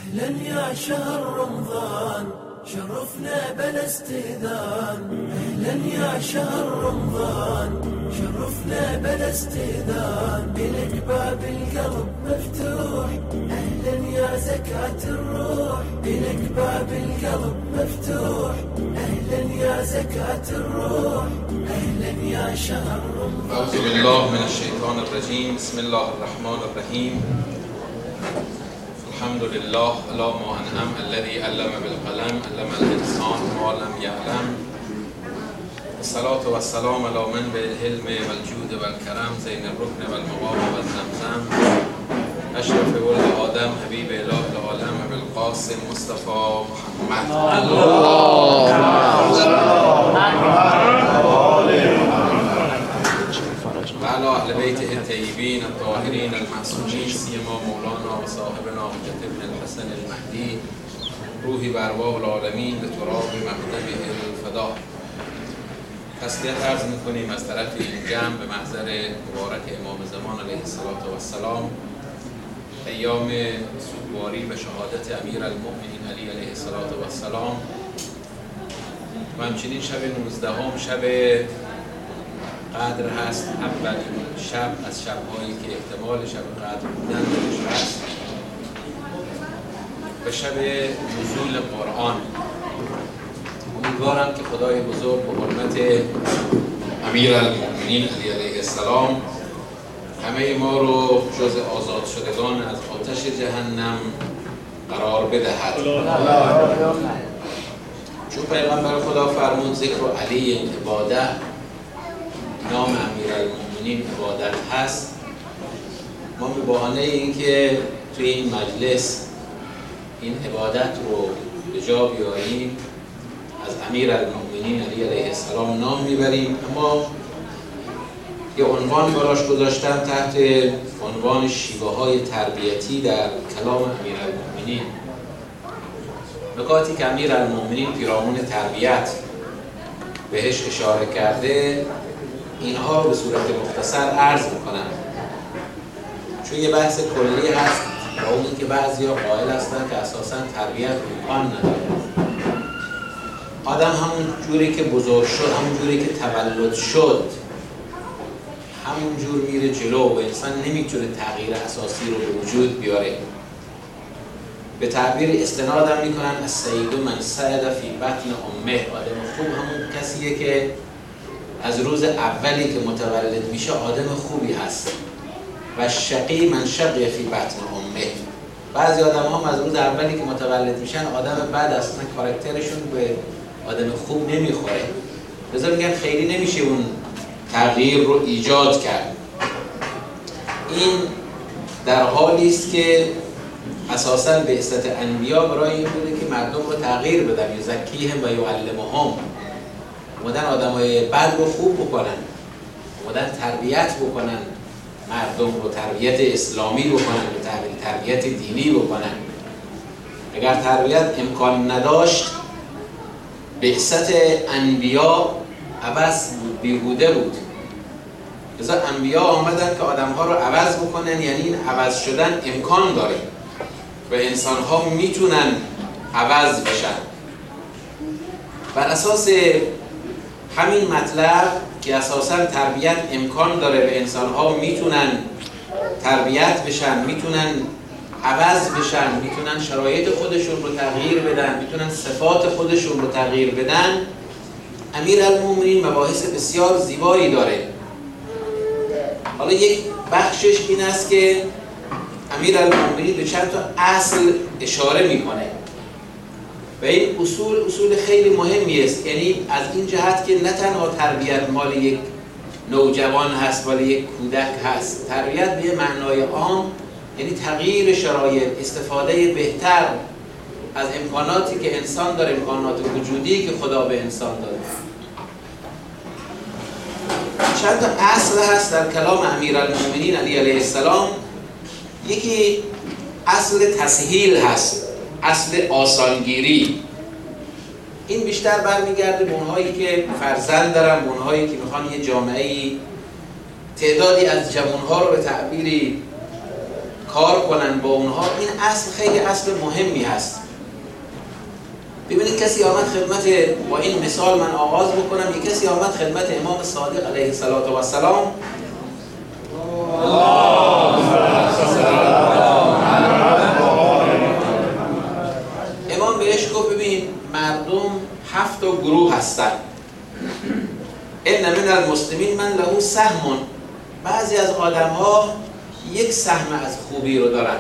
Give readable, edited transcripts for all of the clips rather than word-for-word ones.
أهلا يا شهر رمضان شرفنا بلا استئذان. أهلا يا شهر رمضان شرفنا بلا استئذان. بلك باب القلب مفتوح أهلا يا زكاة الروح. بلك باب القلب مفتوح أهلا يا زكاة الروح. أهلا يا شهر رمضان. أعوذ بالله من الشيطان الرجيم. بسم الله الرحمن الرحيم. الحمد لله على ما أنعم الذي علم بالقلم علم الإنسان ما لم يعلم. الصلاة والسلام على من بالحلم والجود والكرم زين الركن والمقام والزمزم أشرف ولد آدم حبيب إله العالم بالقاسم مصطفى محمد. وعلى أهل بيته الطيبين الطاهرين المعصومين سيما مولانا وصاحبنا حجة ابن الحسن المهدي روحی بارواح العالمین به تراب مکتبه الفدا. تسلیت عرض میکنیم از طرف این جمع به محضر مبارک امام زمان علیه السلام ایام سوگواری به شهادت امیر المؤمنین علی علیه السلام و همچنین شب 19 شب قدر هست. اولین شب از شب‌هایی که احتمال شب قدر بودن درش هست به شب نزول قرآن. امیدوارم که خدای بزرگ به حرمت امیر المؤمنین علی علیه السلام همه ما رو جز آزاد شدگان از آتش جهنم قرار بدهد. چون پیغمبر خدا فرمود ذکر علی عباده، نام امیرالمؤمنین عبادت هست. ما به بهانه اینکه توی این مجلس این عبادت رو به جا بیاریم از امیرالمؤمنین علی علیه السلام نام میبریم، اما یه عنوان براش گذاشتم تحت عنوان شیوه‌های تربیتی در کلام امیرالمؤمنین. نکاتی که امیرالمؤمنین پیرامون تربیت بهش اشاره کرده اینها رو به صورت مختصر عرض میکنم، چون یه بحث کلی هست و اون که بعضی ها قائل هستن که اساساً تربیت امکان نداره. آدم همون جوری که بزرگ شد، همون جوری که تولد شد، همون جور میره جلو و انسان نمیتونه تغییر اساسی رو به وجود بیاره. به تعبیر استنادم میکنن السید من سعد فی بطن امه. آدم خوب همون کسیه که از روز اولی که متولد میشه آدم خوبی هست و شقی من شقی فی بطن امه. بعضی آدم هم از روز اولی که متولد میشن آدم بد هستن، کاراکترشون به آدم خوب نمیخوره، لذا میگن خیلی نمیشه اون تغییر رو ایجاد کرد. این در حالی است که اساساً بعثت انبیا برای این بوده که مردم رو تغییر بدن، یزکیهم و یعلمهم، اومدن آدمای بد رو خوب بکنن، اومدن تربیت بکنن، مردم رو تربیت اسلامی بکنن، تربیت دینی بکنن. اگر تربیت امکان نداشت بعثت انبیا عبث بود، بیهوده بود. لذا انبیا آمدن که آدم‌ها رو عوض بکنن، یعنی این عوض شدن امکان داره و انسان‌ها میتونن عوض بشن. بر اساس همین مطلب که اساساً تربیت امکان داره و انسان‌ها میتونن تربیت بشن، میتونن عوض بشن، میتونن شرایط خودشون رو تغییر بدن، میتونن صفات خودشون رو تغییر بدن، امیرالمؤمنین مباحث بسیار زیبایی داره. حالا یک بخشش این است که امیرالمؤمنین به چند تا اصل اشاره میکنه و این اصول خیلی مهمی است. یعنی از این جهت که نه تنها تربیت مال یک نوجوان هست، مال یک کودک هست. تربیت به معنای عام یعنی تغییر شرایط، استفاده بهتر از امکاناتی که انسان داره، امکانات وجودی که خدا به انسان داره. چند تا اصل هست در کلام امیرالمؤمنین علی علیه السلام. یکی اصل تسهیل هست، اصل آسانگیری. این بیشتر برمیگرده به اونهایی که فرزند دارن، به اونهایی که میخوان یه جامعه‌ای تعدادی از جوانها رو به تعبیری کار کنن با اونها، این اصل خیلی اصل مهمی هست. ببینید کسی آمد خدمت، با این مثال من آغاز بکنم، یک کسی آمد خدمت امام صادق علیه السلام امام بهش گفت ببین مردم 7 گروه هستن، ان من المسلمین من له سهم، بعضی از آدم ها یک سهم از خوبی رو دارن،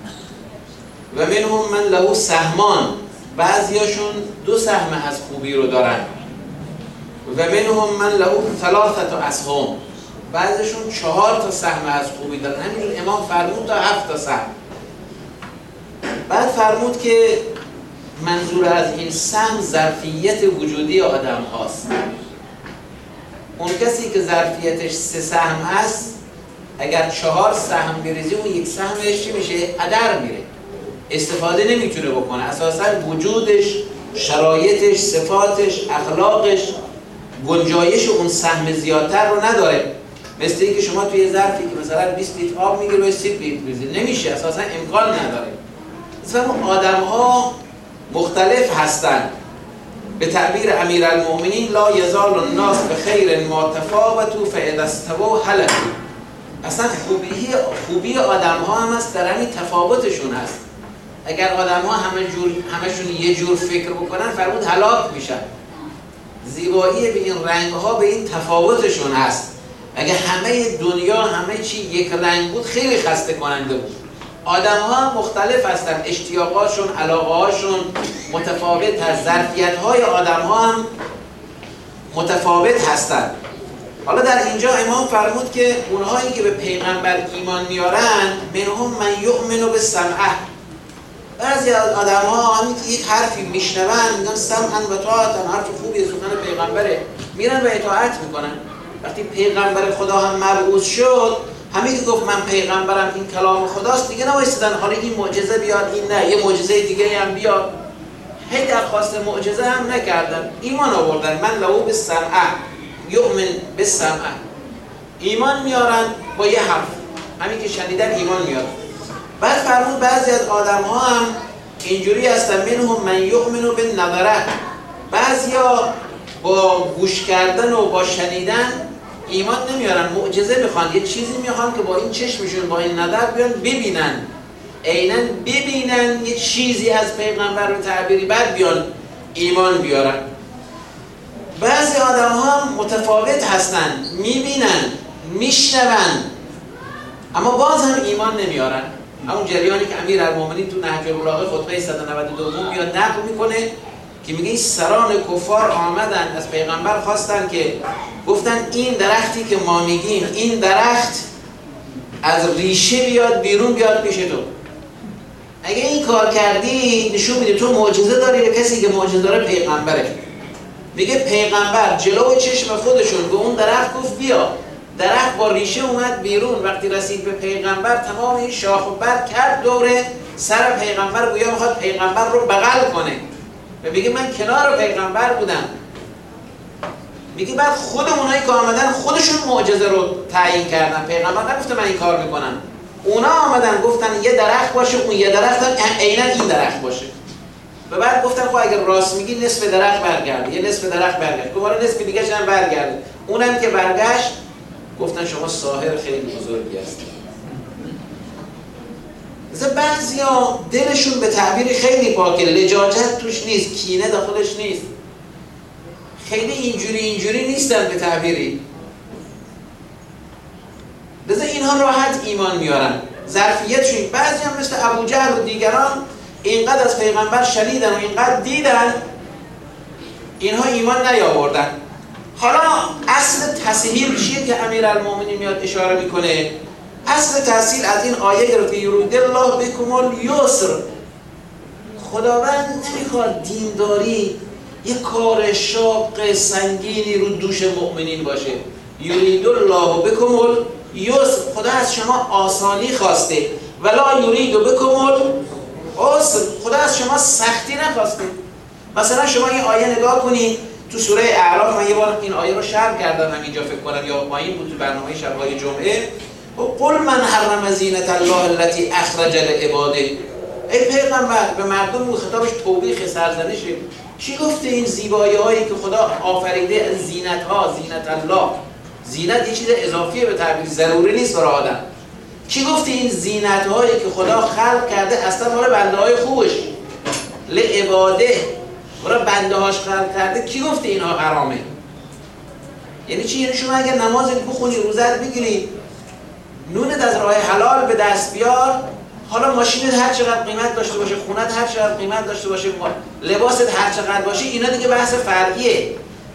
و منهم من له سهمان، بعضیاشون 2 سهم از خوبی رو دارن، و منهم من له 3 اسهم، بعضیشون 4 سهم از خوبی دارن. همینجور امام فرمود تا 7 سهم. بعد فرمود که منظور از این سهم ظرفیت وجودی آدم هاست. اون کسی که ظرفیتش 3 سهم هست، اگر 4 سهم بریزی اون 1 سهمش چی میشه؟ هدر میره، استفاده نمیتونه بکنه، اساسا وجودش، شرایطش، صفاتش، اخلاقش گنجایش اون سهم زیادتر رو نداره. مثل اینکه شما توی ظرفی که مثلا 20 لیتر آب میگیره و 30 لیتر بریزی، نمیشه، اساسا امکان نداره. مثلا آدم ها مختلف هستند. به تعبیر امیرالمؤمنین لا یزال الناس بخیر ما تفاوتوا فاذا استووا هلكوا. اصلا خوبی آدم ها هم است در همین تفاوتشون هست. اگر آدم ها همشون یه جور فکر بکنن فرمود هلاک میشن. زیبایی به این رنگ ها به این تفاوتشون هست. اگر همه دنیا همه چی یک رنگ بود خیلی خسته کننده بود. آدم ها مختلف هستن، اشتیاقاشون، علاقه هاشون متفاوت هست، ظرفیت های آدم ها هم متفاوت هستن. حالا در اینجا امام فرمود که اونهایی که به پیغمبر ایمان میارن منهم من یؤمن بالسمع. بعضی از آدم ها همین که یک حرفی میشنون میگن سمعا و طاعتا، حرف خوبی سخن پیغمبره، میرن و اطاعت میکنن. وقتی پیغمبر خدا هم مبعوث شد، همین که گفت من پیغمبرم این کلام خداست، دیگه نوایستدن حالا این معجزه بیاد، این نه یه معجزه دیگه هم بیاد، هی درخواست معجزه هم نکردن، ایمان آوردن. من له بالسمع یؤمن بالسمع، ایمان میارن با یه حرف، همین که شنیدن ایمان میارن. بعد فرمود بعضی از آدم ها هم اینجوری هستن منهم من یؤمن بالنظر، بعضیا با گوش کردن و با شنیدن ایمان نمیارن، معجزه میخوان، یه چیزی میخوان که با این چشمشون با این نظر بیان ببینن، عیناً ببینن یه چیزی از پیغمبر رو تعبیری، بعد بیان ایمان بیارن. بعضی آدم ها متفاوت هستن، میبینن، میشنون، اما باز هم ایمان نمیارن. همون جریانی که امیرالمؤمنین تو نهج البلاغه خطبه 192 میاد نقل میکنه که میگه این سران کفار آمدن از پیغمبر خواستن که گفتن این درختی که ما میگیم این درخت از ریشه بیاد بیرون بیاد پیش تو، اگه این کار کردی نشون میده تو معجزه داری، به کسی که معجزه داره پیغمبره. میگه پیغمبر جلو چشم خودشون به اون درخت گفت بیا، درخت با ریشه اومد بیرون، وقتی رسید به پیغمبر تمام این شاخ و برگ کرد دوره سر پیغمبر، گویا میخواد پیغمبر رو بغل کنه و میگه من کنار پیغمبر بودم. میگه بعد خود اونایی که آمدن خودشون معجزه رو تعیین کردن، پیغمبر نگفته من این کار میکنم، اونا آمدن گفتن یه درخت باشه، اون یه درخت هم عیناً این درخت باشه، و بعد گفتن خب اگر راست میگی نصف درخت برگرده، یه نصف درخت برگشت، دوباره نصف دیگه‌ش هم برگرده، اونم که برگشت گفتن شما ساحر خیلی بزرگی هستی. مثلا بعضیا دلشون به تعبیر خیلی پاکه، لجاجت توش نیست، کینه داخلش نیست، خیلی اینجوری نیستن به تعبیری، لذا اینها راحت ایمان میارن، ظرفیتشون. بعضی هم مثل ابوجهل و دیگران اینقدر از پیغمبر شنیدن و اینقدر دیدن، اینها ایمان نیاوردن. حالا اصل تسهیل چیه که امیرالمؤمنین میاد اشاره میکنه؟ اصل تسهیل از این آیه گرفته یرید الله بکم الیسر، خداوند نمیخواد دینداری یک کار شاق سنگینی رو دوش مؤمنین باشه. یرید الله بکم الیسر، خدا از شما آسانی خواسته، ولا یرید بکم العسر، خدا از شما سختی نخواسته. مثلا شما این آیه نگاه کنید تو سوره اعراف، من یه بار این آیه رو شرح کردم همینجا فکر کنم، یا پایین بود تو برنامه شب‌های جمعه. قل من حرم زینت الله التي اخرج لعباده. ای پیغمبر به مردم خطابش توبیخ سرزنشه. چی گفته این زیبایی هایی که خدا آفریده از زینت ها، زینت الله، زینت یه چیز اضافیه به تعبیر، ضروری نیست برای آدم. چی گفته این زینت هایی که خدا خلق کرده اصلا مال بنده های خوبش، لعباده، برای بنده هاش خلق کرده؟ کی گفته اینها حرامه؟ یعنی چی؟ یعنی شما اگر نماز بخونی، روزت بگیری، نونت از راه حلال به دست بیار، حالا ماشینت هر چقدر قیمت داشته باشه، خونت هر چقدر قیمت داشته باشه، لباست هر چقدر باشه، اینا دیگه بحث فرعیه.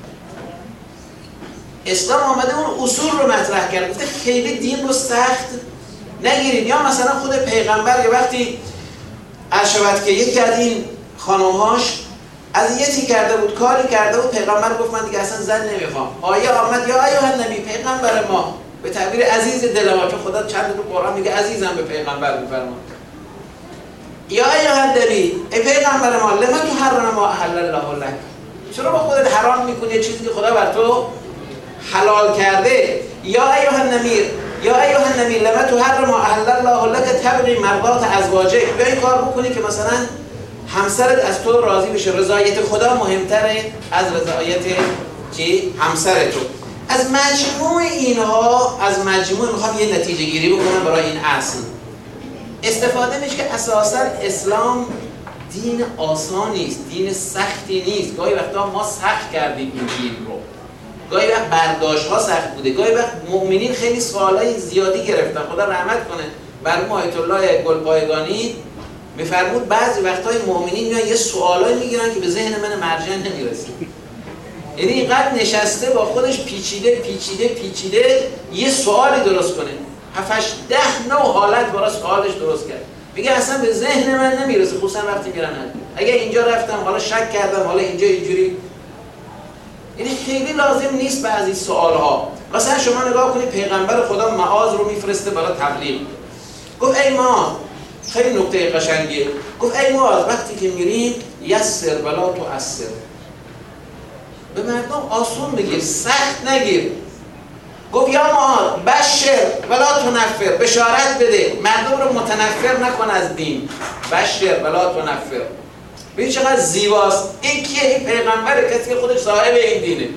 اسلام آمده اون اصول رو مطرح کرد، گفته خیلی دین رو سخت نگیرید. یا مثلا خود پیغمبر یه وقتی عرض شود که یکی از این خانم‌هاش اذیتی کرده بود، کاری کرده بود، پیغمبر گفت من دیگه اصلا زن نمیخوام. آیه آمد یا ایها النبی، پیغمبر ما، به تعبیر عزیز دل ما، که خدا چند تو قرآن میگه عزیزم به پیغمبر میفرماد. یا ایها النبی، ای پیغمبر ما، لما تحرم ما احل الله لك، چرا با خودت حرام میکنی چیزی که خدا بر تو حلال کرده؟ یا ایها النبی، یا ایها النبی لما تحرم ما احل الله لك تبغي مرضات ازواجك، بیا این کار بکنی که مثلا همسرت از تو راضی بشه. رضایت خدا مهمتره از رضایت چی؟ همسر تو. از مجموع اینها، از مجموع میخوام یه نتیجه گیری بکنم برای این اصل. استفاده میشه که اساسا اسلام دین آسانی است، دین سختی نیست. گاهی وقتا ما سخت کردیم این دین رو، گاهی وقت برداشت ها سخت بوده، گاهی وقت مؤمنین خیلی سوالای زیادی گرفتن. خدا رحمت کنه بر آیت الله گلپایگانی، میفرمود بعضی وقتای مؤمنین میان یه سوالایی میگیرن که به ذهن من مرجع نمیرسه. یعنی اینقدر نشسته با خودش پیچیده یه سوالی درست کنه، 7-8-10 نوع حالت برای سوالش درست کرد. میگه اصلا به ذهن من نمیرسه، خصوصا وقتی میرن اگه اینجا رفتم حالا شک کردم حالا اینجا اینجوری. یعنی خیلی لازم نیست بعضی سوالها. مثلا شما نگاه کنید پیغمبر خدا معاذ رو میفرسته برای تبلیغ. گفت ای معاذ، خیلی نکته قشنگیه، گفت ای معاذ وقتی که میریم یسر ولا تعسر، به مردم آسون بگیر، سخت نگیر. گفت یا معاذ بشر ولا تنفر، بشارت بده، مردم رو متنفر نکن از دین. بشر ولا تنفر. ببین چقدر زیباست. این کیه؟ این پیغمبر، کسی که خودش صاحب این دینه.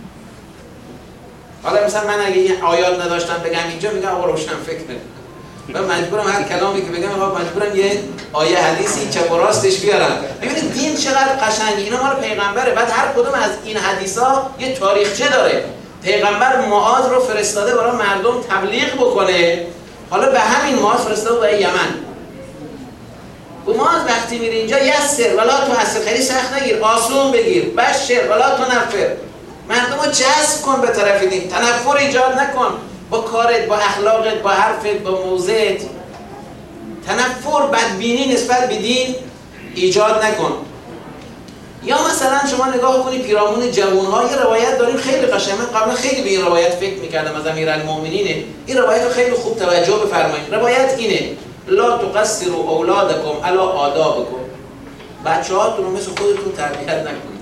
حالا مثلا من اگه این آیات نداشتم بگم اینجا، میگم آقا روشن فکر من مجبورم هر کلامی که بگم آقا مجبورم یه آیه حدیثی چپ و راستش بیارم. ببینید دین چقدر قشنگه. اینا مال پیغمبره. بعد هر کدوم از این حدیثا یه تاریخچه داره. پیغمبر معاذ رو فرستاده برای مردم تبلیغ بکنه. حالا به همین معاذ فرستاده برای یمن. معاذ وقتی میری اینجا یسر ولا تعسر، خیلی سخت نگیر، آسون بگیر. بشر ولا تنفر، مردم رو جذب کن به طرف دین، تنفر ایجاد نکن با کارت، با اخلاقت، با حرفت، با موضعت. تنفر، بدبینی نسبت به دین ایجاد نکن. یا مثلا شما نگاه کنید پیرامون جوان‌ها، یه روایت داریم خیلی قشنگ. من قبلا خیلی به این روایت فکر می‌کردم از امیرالمومنین. این روایت رو خیلی خوب توجه بفرمایید. روایت اینه: لا تقصروا اولادکم علی آدابکم، بچه‌هاتون رو مثل خودتون تربیت نکنید.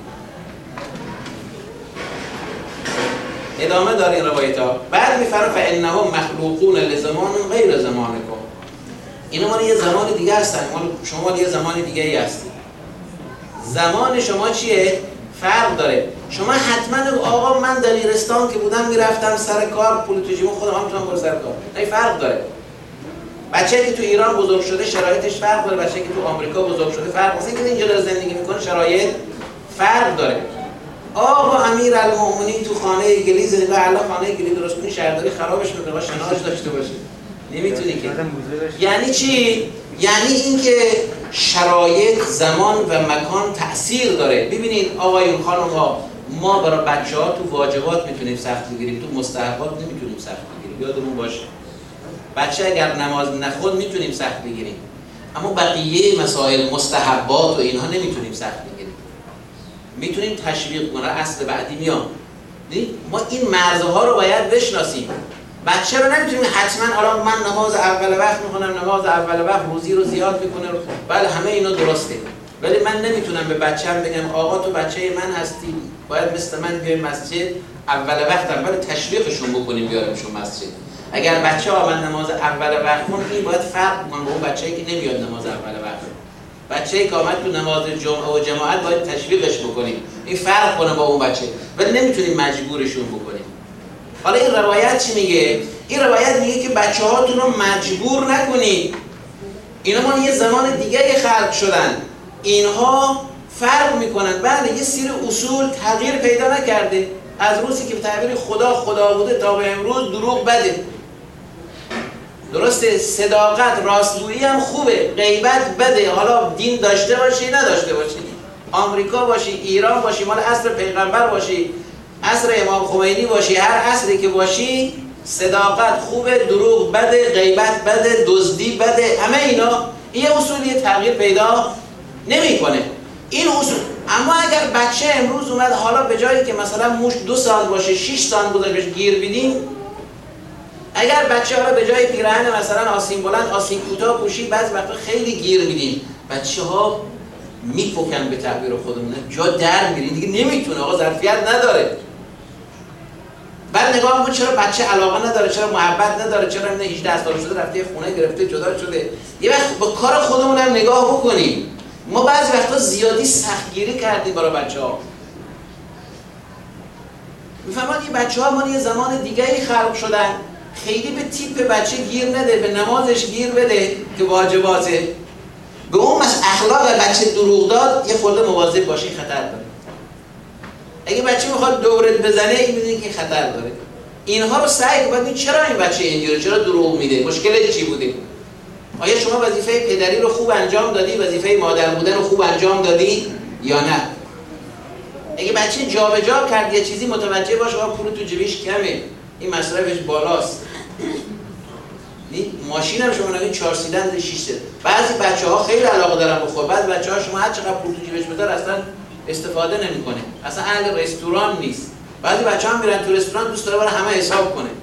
ادامه داره این روایت ها. بعد میفرمه فانهم مخلوقون لزمان غیر زمانکم، اینا مال یه زمان دیگه هستن، شما مال یه زمان دیگه ای هستید. زمان شما چیه؟ فرق داره. شما حتما آقا من دبیرستان که بودم میرفتم سر کار، پول تو جیبم خودم هم میتونم برم سر کار. نه، فرق داره. بچه‌ای که تو ایران بزرگ شده شرایطش فرق داره، بچه‌ای که تو آمریکا بزرگ شده فرق داره. اینکه اینجا داره زندگی میکنه شرایط فرق داره. آقا امیرالمومنین تو خانه گلیز، نگاه الان خانه گلیز درست کنی شهرداری خرابش میکنه، باشه شناش داشته باشه، نمیتونی که. یعنی چی؟ یعنی اینکه شرایط، زمان و مکان تأثیر داره. ببینید آقایون، خانم‌ها، ما برای بچه‌ها تو واجبات میتونیم سخت بگیریم، تو مستحبات نمیتونیم سخت بگیریم. یادمون باشه بچه اگر نماز نخوند میتونیم سخت بگیریم، اما بقیه مسائل مستحبات و اینها نمیتونیم سخت بگیریم. میتونیم تشویق کنیم. اصل بعدی میام. ما این مرزها رو باید بشناسیم. بچه رو نمیتونیم حتما حالا من نماز اول وقت میخونم، نماز اول وقت روزی رو زیاد میکنه، بله همه اینا درسته، ولی من نمیتونم به بچه‌م بگم آقا تو بچه من هستی، باید مثل من بیای مسجد اول وقت. اول تشویقشون بکنیم بیاریمشون مسجد. اگر بچه آمد نماز اول وقت خون، این باید فرق کنه با اون بچه‌ای که نمیاد نماز اول وقت. بچه‌ای که آمد تو نماز جمعه و جماعت باید تشویقش بکنیم، این فرق کنه با اون بچه، ولی نمیتونیم مجبورشون بکنیم. حالا این روایت چی میگه؟ این روایت میگه که بچه‌هاتون رو مجبور نکنید. اینا ما یه زمان دیگه خلق شدن، اینها فرق میکنن. بله یه سری اصول تغییر پیدا نکرده، از روزی که به تعبیر خدا بوده تا به امروز دروغ بده. درسته، صداقت راستگویی هم خوبه، غیبت بده. حالا دین داشته باشی نداشته باشی، آمریکا باشی، ایران باشی، مال عصر پیغمبر باشی، عصر امام خمینی باشی، هر عصری که باشی، صداقت خوبه، دروغ بده، غیبت بده، دزدی بده، همه اینا یه اصولی تغییر پیدا نمیکنه این اصول. اما اگر بچه امروز اومد حالا به جایی که مثلا موش 2 سال باشه 6 سال بوده بهش گیر بدیم، اگر بچه حالا به جای پیراهن مثلا آسین بلند آسین کوتاه پوشی، بعضی وقتا خیلی گیر میدیم، بچه ها میپکن به تعبیر خودمونه، جا در میرین دیگه، نمیتونه، آقا ظرفیت نداره. بعد نگاه میکنه چرا بچه علاقه نداره، چرا محبت نداره، چرا 18 سال شده رفته خونه گرفته جدا شده. یه وقت با کار خودمون هم نگاه بکنیم. ما بعضی وقتا زیادی سختگیری کردیم برای بچه‌ها. میفهمن این بچه‌ها ما یه زمان دیگه‌ای خلق شدن، خیلی به تیپ بچه گیر نده، به نمازش گیر بده که واجباته، به اون اخلاق بچه دروغ داد یه خورده مواظب باشی، خطر داره. اگه بچه میخواد دورت بزنه این میدونی که خطر داره. اینها رو سعی کنید چرا این بچه اینجوریه، چرا دروغ میده، مشکلش چی بوده؟ آیا شما وظیفه پدری رو خوب انجام دادی، وظیفه مادر بودن رو خوب انجام دادی یا نه؟ اگه بچه جابجا کرد یه چیزی متوجه باش آقا پول تو جیبش کمه، این مصرفش بالاست. ماشین هم شما نگید 4 سیلندر 6 سیلندر. بعضی بچه‌ها خیلی علاقه دارن بخور، بعضی بچه‌ها شما هر چقدر پول تو جیبش بذار اصلا استفاده نمیکنه، اصلا اهل رستوران نیست. بعضی بچه‌ها میرن تو رستوران دوست داره برای همه حساب کنه.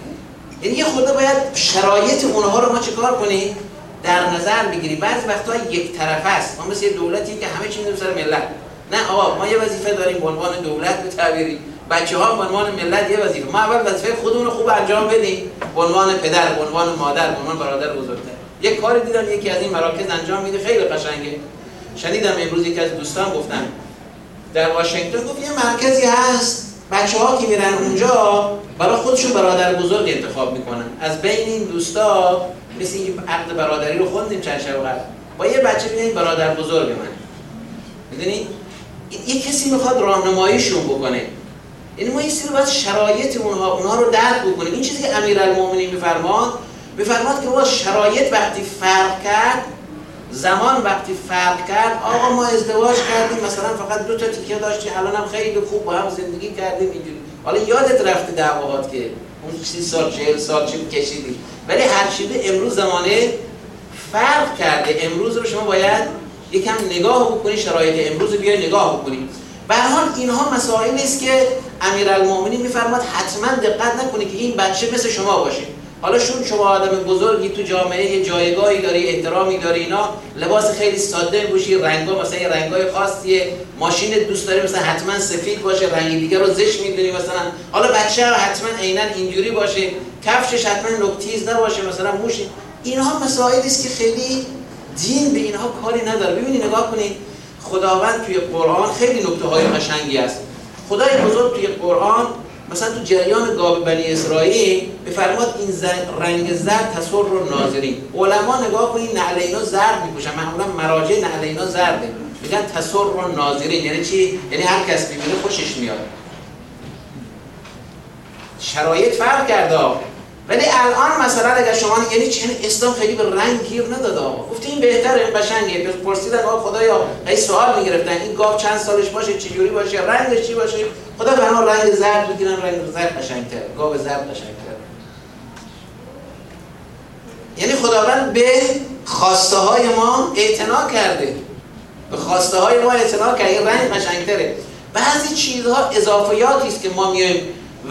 یعنی یه خورده باید شرایط اونها رو ما چیکار کنیم؟ در نظر بگیریم. بعضی وقتا یک طرفه است. ما مثل یه دولتی که همه چی میذاره سر ملت. نه آقا ما یه وظیفه داریم به عنوان دولت به تعبیری، بچه‌ها به عنوان ملت یه وظیفه. ما اول وظیفه خودمون رو خوب انجام بدیم به عنوان پدر، به عنوان مادر، به عنوان برادر بزرگتر. یک کاری دیدم یکی از این مراکز انجام میده خیلی قشنگه. شنیدم امروز یکی از دوستان گفتن در واشنگتن، گفت یه مرکزی هست بچه‌ها که میرن اونجا برای خودشون برادر بزرگ انتخاب میکنن. از بین این دوستا مثل این عقد برادری رو خوندیم چند شب قبل، با یه بچه میگن برادر بزرگ من. میدونی یه کسی میخواد راهنماییشون بکنه. یعنی ما یه سری باید شرایط اونها رو درک بکنیم. این چیزی که امیرالمومنین میفرماد که ما شرایط وقتی فرق کرد، زمان وقتی فرق کرد، آقا ما ازدواج کردیم مثلا فقط 2 تا تیکه داشتیم، الان هم خیلی خوب با هم زندگی کردیم اینجوری. حالا یادت رفته دعواهات که اون 30 سال 40 سال چی کشیدیم، ولی هر چیزی امروز زمانه فرق کرده. امروز رو شما باید یکم نگاه بکنی، شرایط امروز رو بیای نگاه بکنی. به هر حال اینها مسائلی است که امیرالمومنین میفرماد حتما دقت نکنی که این بچه مثل شما باشه. حالا شما آدم بزرگی تو جامعه یه جایگاهی داری، احترامی داری، اینا لباس خیلی ساده بپوشی، رنگا مثلا یه رنگای خاصیه، ماشین دوست داری مثلا حتما سفید باشه، رنگ دیگه رو زشت می‌دونی مثلا. حالا بچه حتما عیناً اینجوری باشه، کفشش حتما نوک‌تیز نباشه مثلا موش. اینها مسائلی است که خیلی دین به اینها کاری نداره. ببینید نگاه کنید خداوند توی قرآن خیلی نکته‌های قشنگی است. خدای بزرگ توی قرآن مثلا تو جریان گاو بنی اسرائیل می‌فرماد این رنگ زرد تسر رو ناظرین. علما نگاه کنید نعل اینا زرد می‌پوشن، معمولا مراجع نعل اینا زرده، میگن تسر رو ناظرین. یعنی چی؟ یعنی هر کس ببینه خوشش میاد. شرایط فرق کرده. ولی الان مثلا اگر شما یعنی چه اسلام خیلی به رنگ گیر نداده، گفت این بهتره، این قشنگه. پرسیدن آقا خدایا هی سوال میگرفتن این گاو چند سالش باشه، چه جوری باشه، رنگش چی باشه؟ خدا به ما رنگ زرد بگیرن، رنگ زرد قشنگ‌تره، گاو زرد قشنگ‌تره. یعنی خداوند به خواسته های ما اعتنا کرده، به خواسته های ما اعتنا کرده، این رنگ قشنگ‌تره. بعضی چیزها اضافیاتی است که ما میایم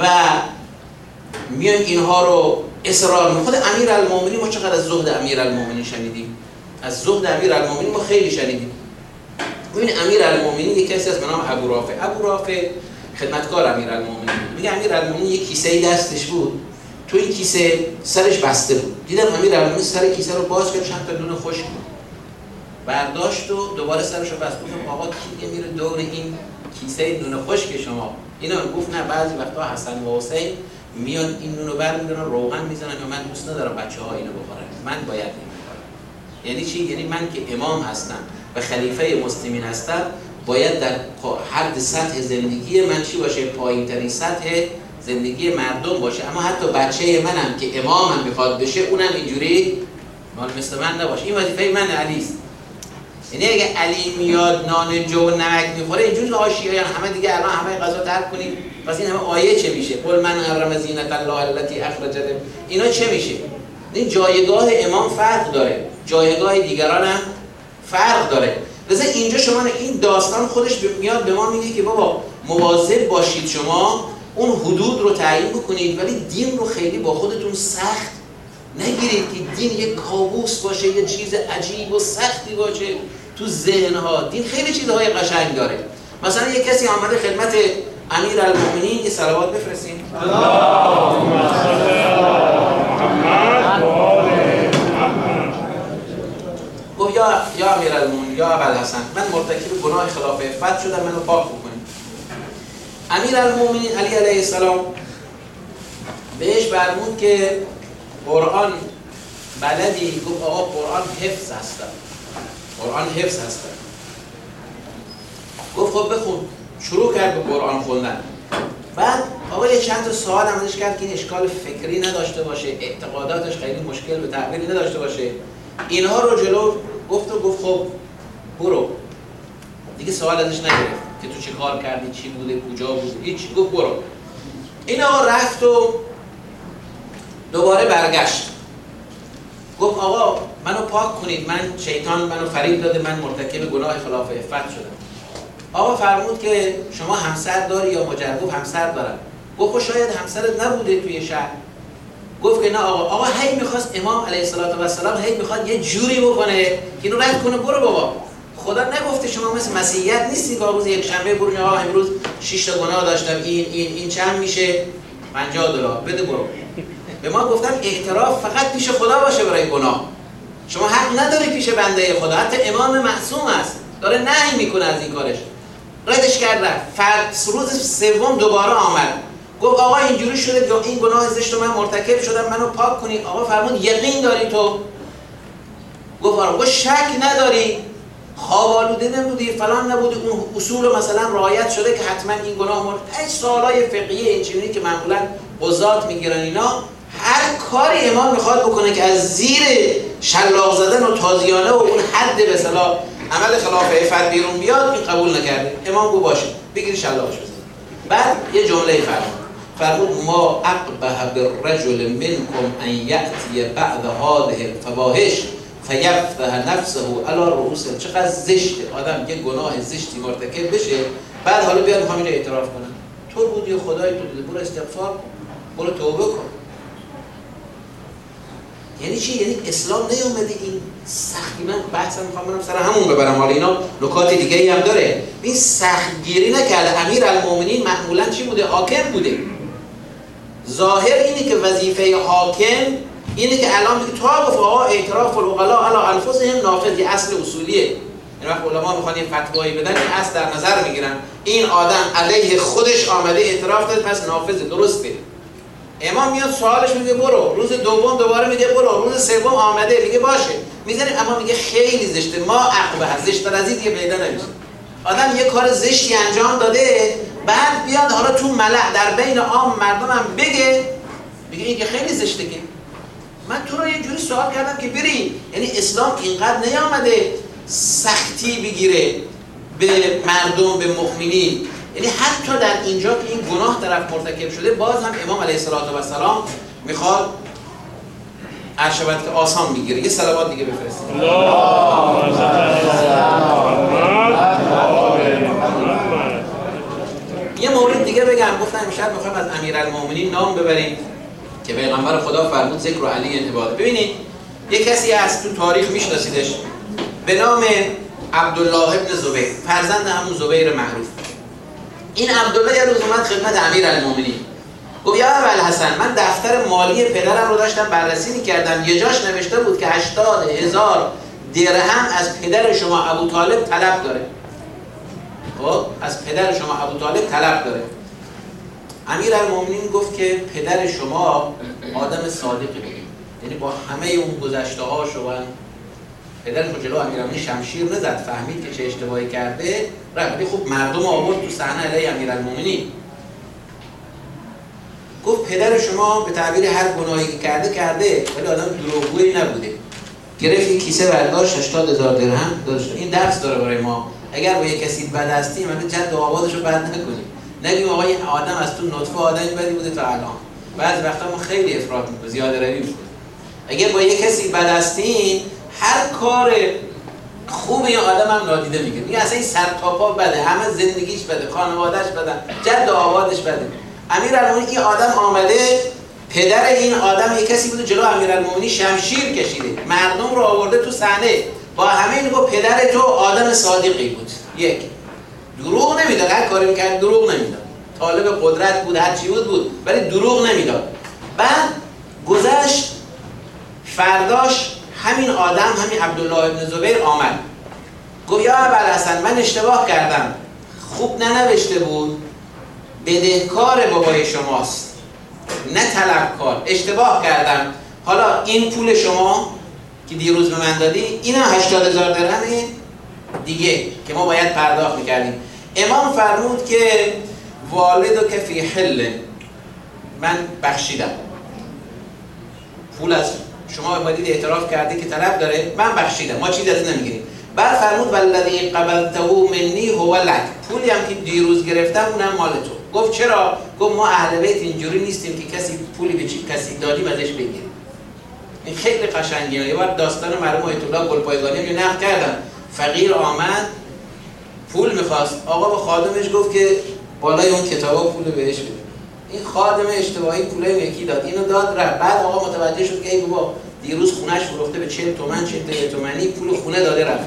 اینها رو اصرار می‌کنیم. خود امیرالمومنین ما چقدر از زهد امیرالمومنین شنیدیم، از زهد امیرالمومنین ما خیلی شنیدیم. ببین امیرالمومنین یک کسی از به نام ابو رافع خدمتکار امیرالمومنین، میگه امیرالمومنین یک کیسه‌ای دستش بود، تو این کیسه سرش بسته بود. دیدم امیرالمومنین سر کیسه رو باز کرد، چند تا نون خشک برداشت و دوباره سرش رو بست. گفتم آقا کی میره دور این کیسه نون خشک شما؟ اینا گفت نه، بعضی وقتا حسن و حسین میان این نونو برمی‌دارن روغن میزنن و من دوست ندارم بچه‌ها اینو بخورن، من باید اینو بخورم. یعنی چی؟ یعنی من که امام هستم و خلیفه مسلمین هستم، باید در حد سطح زندگی من چی باشه؟ پایین‌ترین سطح زندگی مردم باشه. اما حتی بچه منم که امامم میخواد بشه، اونم اینجوری مال مثل من نباشه. این وظیفه من علی است. یعنی اگه علی میاد نان جو و نمک میخوره، اینجوری حاشیه‌ای همه دیگه الان همه غذا ترک کنیم، پس این همه آیه چه میشه؟ قل من حرم زینت الله التي اخرج لكم، اینا چه میشه؟ این جایگاه امام فرق داره، جایگاه دیگران هم فرق داره. لذا اینجا شما این داستان خودش میاد به ما میگه که بابا مواظب باشید، شما اون حدود رو تعیین بکنید، ولی دین رو خیلی با خودتون سخت نگیرید که دین یک کابوس باشه، یه چیز عجیب و سختی باشه تو ذهنها. دین خیلی چیزهای قشنگ داره. مثلا یک کسی آمده خدمت امیرالمومنین، یه صلوات بفرستین. اللهم صل علی محمد و آل محمد. گفت یا امیرالمومنین، یا ابوالحسن، من مرتکب گناه خلاف عفت شدم، منو پاک بکنید. امیرالمومنین علی علیه السلام بهش فرمود که قرآن بلدی؟ گفت آقا قرآن حفظ هستم، قرآن حفظ هستم. گفت خب بخون. شروع کرد به قرآن خوندن. بعد آقا یه چند تا سوال هم ازش کرد که این اشکال فکری نداشته باشه، اعتقاداتش خیلی مشکل به تعبیری نداشته باشه، اینها رو جلو گفت و گفت خب برو. دیگه سوال ازش نگرفت که تو چه کار کردی، چی بوده، کجا بوده، هیچ. گفت برو. این آقا رفت و دوباره برگشت. گفت آقا منو پاک کنید، من شیطان منو فریب داده، من مرتکب گناه خلاف عفت شدم. آقا فرمود که شما همسر داری یا مجرد؟ گفت همسر دارم. گفت شاید همسرت نبوده توی شهر. گفت که نه آقا هی میخواست امام علیه السلام هی میخواد یه جوری بکنه که اینو رد کنه. برو بابا، خدا نگفته شما مثل مسیحیت نیستی که روز یک شنبه برو آقا امروز 6 تا گناه داشتم، این چند میشه؟ $50 بده برو. به ما گفتن اعتراف فقط پیش خدا باشه برای گناه. شما حق نداری پیش بنده خدا. حتی امام معصوم است داره نهی میکنه از این کارش. ردش کرد رفت. روز سوم دوباره آمد. گفت آقا اینجوری شده، این گناه زشت رو من مرتکب شدم، منو پاک کنید. آقا فرمود یقین داری تو؟ گفت آره. گفت شک نداری؟ خواب آلوده نبودی، فلان نبودی، اون اصول مثلا رعایت شده که حتما این گناه مرتکب؟ سوالای فقهی اینجوری که معمولا قضات میگیرن اینا. هر کاری امام میخواد بکنه که از زیر شلاق زدن و تازیانه و اون حد به اصطلاح عمل خلاف عفت بیرون بیاد، این قبول نکرده. امام گفت باشه بگیری شلاقش بزن. بعد یه جمله فرمود ما اقبح بالرجل منکم ان یأتی بعد هذه الفواحش فیفتح نفسه علی رؤوس. چقدر زشته آدم یه گناه زشتی مرتکب بشه، بعد حالا بیاد میخوام اینو اعتراف کنم. تو بودی خدای تو دیده، برو استغفار کن، برو توبه کن. یعنی چی؟ یعنی اسلام نیومده این سختی. من بحثم میخوام برم سر همون ببرم، حالا اینا نکات دیگه ای هم داره. این سختگیری نکرده. امیرالمومنین معمولا چی بوده؟ حاکم بوده. ظاهر اینه که وظیفه حاکم اینه که الان میگه تو گفت آقا اعتراف العقلاء علی انفسهم نافذ، یه اصل اصولیه. یعنی وقتی علما میخوان یه فتوایی بدن این اصل در نظر میگیرن. این آدم علیه خودش آمده اعتراف داد، پس نافذ، درسته. امام میاد سوالش میگه برو. روز دوم دوباره میگه برو. روز سوم آمده میگه باشه میذاریم. اما میگه خیلی زشته. ما عقبه زشت‌تر از این دیگه پیدا نمیشه. آدم یه کار زشتی انجام داده، بعد بیاد حالا تو ملأ در بین عام مردم هم بگه این که خیلی زشته. که من تو رو یه جوری سوال کردم که بری. یعنی اسلام اینقدر نیامده سختی بگیره به مردم، به مؤمنین. یعنی حتی در اینجا که این گناه طرف مرتکب شده، باز هم امام علیه السلام میخواد عرشبت که آسان میگیره. یه صلوات دیگه بفرستید. یه مورد دیگه بگم. گفتم امشب میخوایم از امیرالمومنین نام ببریم که پیغمبر خدا فرمود ذکر علی عباده. ببینید یه کسی هست تو تاریخ میشناسیدش به نام عبدالله ابن زبیر، فرزند همون زبیر معروف. این عبدالله یه روز اومد خدمت امیرالمومنین، گفت یا ابوالحسن، من دفتر مالی پدرم رو داشتم بررسی می‌کردم، یه جاش نوشته بود که 80,000 درهم از پدر شما ابو طالب طلب داره. خب از پدر شما ابو طالب طلب داره. امیرالمومنین گفت که پدر شما آدم صادقی بود، یعنی با همه اون گذشته‌هاش و پدرش جلو امیرالمومنین شمشیر نزد، فهمید که چه اشتباهی کرده، ولی خب مردم آورد تو صحنه علیه امیرالمومنین. گفت پدر شما به تعبیر هر گناهی که کرده ولی آدم دروغگویی نبوده. گرفت یک کیسه برداشت 80,000 درهم داشت. این درس داره برای ما. اگر با یک کسی بد هستیم من جد و آبادش رو بد نکنیم. نگیم آقا این آدم از تو نطفه آدمی بدی بوده تا الان. بعضی وقتا ما خیلی افراط میکنیم، زیاده روی میکنیم. اگر با یک کسی بد هستیم هر کار خوب این آدم هم نادیده میگیره. میگه اصلا این سر تا پا بده، همه زندگیش بده، خانواده‌اش بده، جد و آبادش بده. امیرالمومنین این آدم آمده، پدر این آدم یک کسی بوده جلو امیرالمومنین شمشیر کشیده، مردم رو آورده تو صحنه، با همه این گفت پدر تو آدم صادقی بود. یک دروغ نمیداد، هر کاری میکرد دروغ نمیداد، طالب قدرت بود، هر چی بود ولی دروغ نمیداد. بعد گذشت، فرداش همین آدم، همین عبدالله ابن زبیر آمد، گفت یا ابوالحسن من اشتباه کردم، خوب ننوشته بود، بدهکار بابای شماست نه طلبکار، اشتباه کردم. حالا این پول شما که دیروز به من دادی، اینا 80,000 درهم دیگه که ما باید پرداخت میکردیم. امام فرمود که والدو که فی حل، من بخشیدم، پول از شما اومدید اعتراف کردی که طلب داره، من بخشیدم، ما چیزی از نمیگیریم. بعد فرمود والذی قبلته منی هو لک، پولی هم که دیروز گرفتم اونم مال تو. گفت چرا؟ گفت ما اهل بیت اینجوری نیستیم که کسی پولی به کسی دادیم ازش بگیریم. این خیلی قشنگه. یه بار داستان مرحوم آیت الله گلپایگانی رو نقل کردم. فقیر آمد پول میخواست، آقا به خادمش گفت که بالای اون کتابا پول بهش بده. این خادم اشتباهی پول یکی داد، اینو داد رفت. بعد آقا متوجه شد که ای بابا دیروز خونه‌اش فروخته به 40 تومن، 40 تومانی پول خونه داده رفت.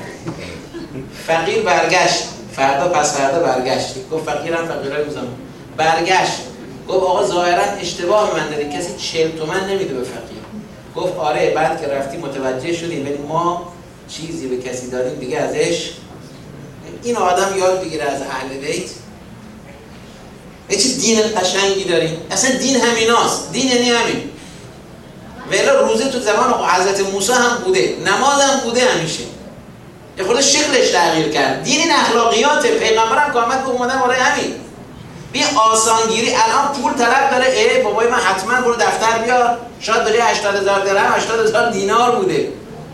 فقیر برگشت، فردا پس فردا برگشت، گفت فقیرم فقیرای روزم برگشت، گفت آقا ظاهرا اشتباه من داری، کسی 40 تومن نمیده به فقیر. گفت آره، بعد که رفتی متوجه شدیم ولی ما چیزی به کسی دادیم دیگه ازش. این آدم یاد بگیره از اهل بیت یه چیز دین قشنگی داریم. اصلا دین همیناست، دین یعنی همین. ولی روزه تو زمان حضرت موسی هم بوده، نماز هم بوده، همیشه یه خود شکلش تغییر کرد. دین این اخلاقیات، پیغمبرم که آمد اومدن برای همین. بی آسانگیری الان پول طلب داره، ای بابای من حتما برو دفتر بیار، شاید داری 80,000 درهم 80,000 دینار بوده.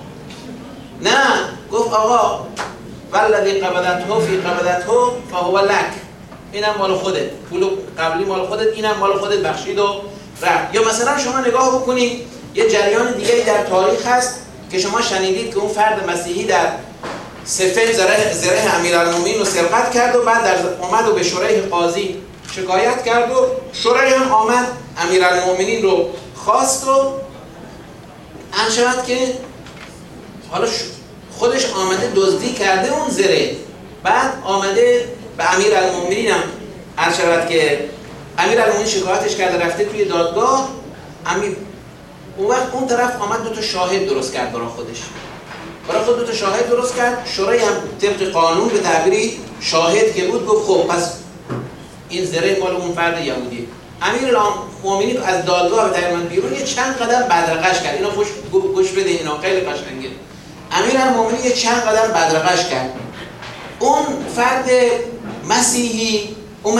نه، گفت آقا والذی قبضته فی قبضته فهو لک، اینم مال خودت، پول قبلی مال خودت، اینم مال خودت، بخشید و رفت. یا مثلا شما نگاه بکنید یه جریان دیگه در تاریخ هست که شما شنیدید که اون فرد مسیحی در صفین زره امیرالمومنین رو سرقت کرد و بعد اومد و به شریح قاضی شکایت کرد و شریح هم آمد امیرالمومنین رو خواست و انشاءت که حالا خودش آمده دزدی کرده اون زره، بعد آمده به امیرالمومنین هم انشاءت که امیرالمومنین شکایتش کرده، رفته توی دادگاه. اون وقت اون طرف آمد 2 تا شاهد درست کرد برای خودش، برای خود 2 تا شاهد درست کرد. شورای هم طبق قانون به تعبیری شاهد که بود گفت خب پس این زره مال اون فرد یهودی. امیرالمومنین از دادگاه به تعبیر بیرون یه چند قدم بدرقش کرد. اینا گوش بده، اینا خیلی قشنگه. امیرالمومنین یه چند قدم بدرقش کرد. اون فرد مسیحی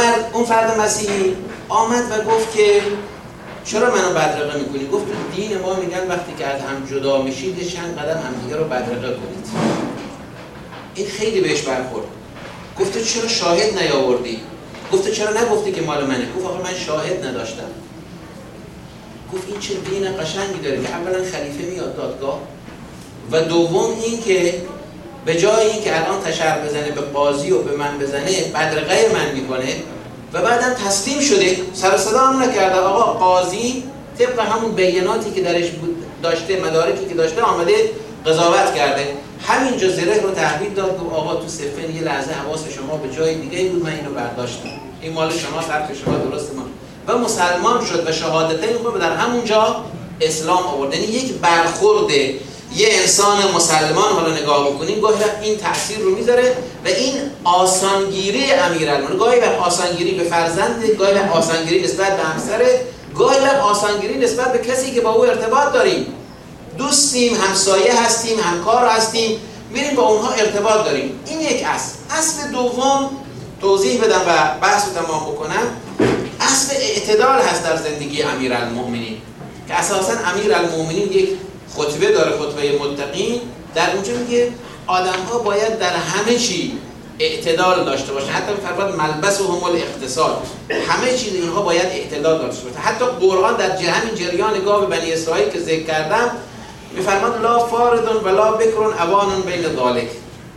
آمد و گفت که چرا منو بدرقه میکنی؟ گفت دین ما میگن وقتی که از هم جدا میشید یه چند قدم همدیگه رو بدرقه کنید. این خیلی بهش برخورد. گفت چرا شاهد نیاوردی؟ گفت چرا نگفتی که مال منه؟ گفت آقا من شاهد نداشتم. گفت این چه دین قشنگی داره که اولا خلیفه میاد دادگاه و دوم این که به جای این که الان تشر بزنه به قاضی و به من بزنه بدرقه من میکنه و بعدم تسلیم شده، سر و صدا هم نکرده. آقا قاضی طبق همون بیاناتی که درش داشته، مدارکی که داشته آمده قضاوت کرده. همینجا زره رو تحویل داد، گفت آقا تو صفن یه لحظه حواس شما به جای دیگه بود، من اینو برداشتم، این مال شما، حرف شما درسته. و مسلمان شد و شهادتین خود در همونجا اسلام آورد. یعنی یک برخورد یه انسان مسلمان حالا نگاه بکنیم گاهی این تأثیر رو میذاره و این آسانگیری امیرالمومنین، گاهی بر آسانگیری به فرزند، گاهی بر آسانگیری نسبت به همسر، گاهی بر آسانگیری نسبت به کسی که با او ارتباط داریم، دوستیم، همسایه هستیم، همکار هستیم، میریم با اونها ارتباط داریم. این یک اصل دوم توضیح بدم و بحث رو تمام بکنم. اصل اعتدال هست در زندگی امیرالمومنین که اساساً امیرالمومنین یک خطبه داره، خطبه متقین، در اونجا میگه آدم‌ها باید در همه چی اعتدال داشته باشن، حتی فرمود ملبسهم الاقتصاد، همه چیز اینها باید اعتدال داشته باشه. حتی قرآن در همین جریان گاو بنی اسرائیل که ذکر کردم میفرماد لا فارد ولا بکر اوان بین ذالک.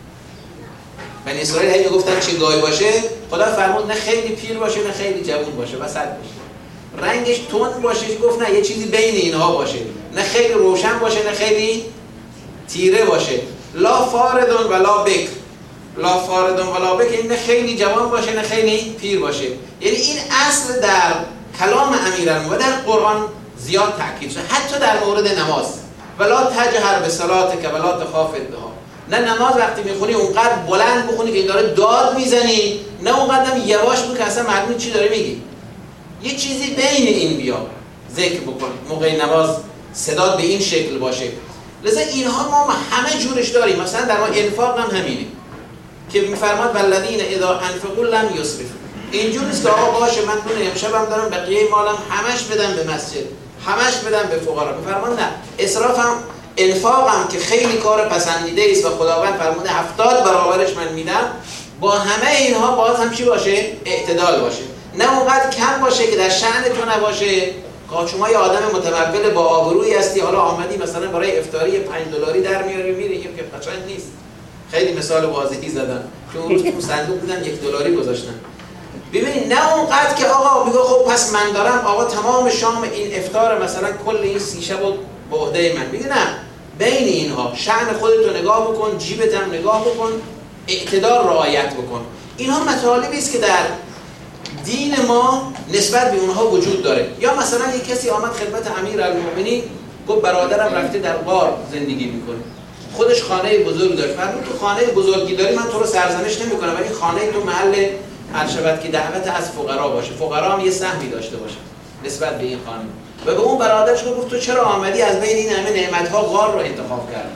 بنی اسرائیل هی میگفتن چه گاوی باشه، خدا فرمود نه خیلی پیر باشه نه خیلی جوان باشه، وسط باشه. رنگش تند باشه، گفت نه یه چیزی بین اینها باشه، نه خیلی روشن باشه نه خیلی تیره باشه. لا فارد ولا بکر، لا فارد ولا بکر، این نه خیلی جوان باشه نه خیلی پیر باشه. یعنی این اصل در کلام امیرالمومنین و در قرآن زیاد تاکید شده، حتی در مورد نماز. ولا تجهر بصلاتک ولا تخافت بها، نه نماز وقتی میخونی اونقدر بلند بخونی که این داره داد میزنی، نه اونقدر یواش بخونی که اصلا معلوم چی داره میگی. یه چیزی بین این بیا ذکر بکن، موقع نماز صدات به این شکل باشه. لذا اینها ما همه جورش داریم. مثلا در ما انفاق هم همینه که میفرماد والذین اذا انفقوا لم یسرفوا. اینجوری نیست که آقا باشه من دونه امشبم دارم بقیه مالم همش بدم به مسجد، همش بدم به فقرا. میفرماد نه، اسرافم انفاقم که خیلی کار پسندیده است و خداوند فرموده 70 برابرش من میدم، با همه اینها باز هم چی باشه؟ اعتدال باشه. نه اونقدر کم باشه که در شأن تو نباشه. شما یه آدم متمول با آبرویی هستی، حالا آمدی مثلا برای افطاری $5 در میاری میری، این که قشنگ نیست. خیلی مثال واضحی زدم که اون روز تو صندوق دیدم $1 گذاشتن. ببینید نه اونقدر که آقا میگه خب پس من دارم آقا تمام شام این افطار مثلا کل این 30 شب به عهده من. میگه نه، بین اینها شأن خودت رو نگاه بکن، جیبت هم نگاه بکن، اعتدال رعایت بکن. اینها مطالبی است که در دین ما نسبت به اونها وجود داره. یا مثلا یک کسی آمد خدمت امیرالمومنین گفت برادرم رفته در غار زندگی میکنه، خودش خانه بزرگ داشت. فرمود تو خانه بزرگی داری من تو رو سرزنش نمیکنم، ولی خانه تو محل هر که دعوت از فقرا باشه، فقرا هم یه سهمی داشته باشه نسبت به این خانه. و به اون برادرش گفت تو چرا آمدی از بین این همه نعمت‌ها غار رو انتخاب کردی؟